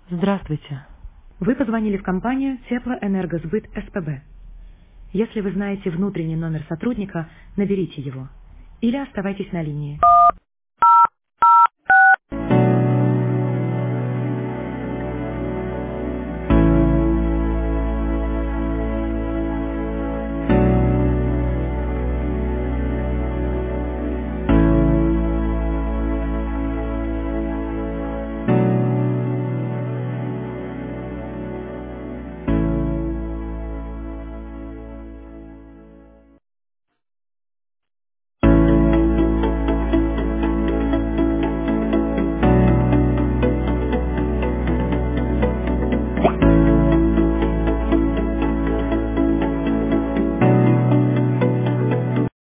Здравствуйте. Вы позвонили в компанию Теплоэнергосбыт СПБ. Если вы знаете внутренний номер сотрудника, наберите его или оставайтесь на линии.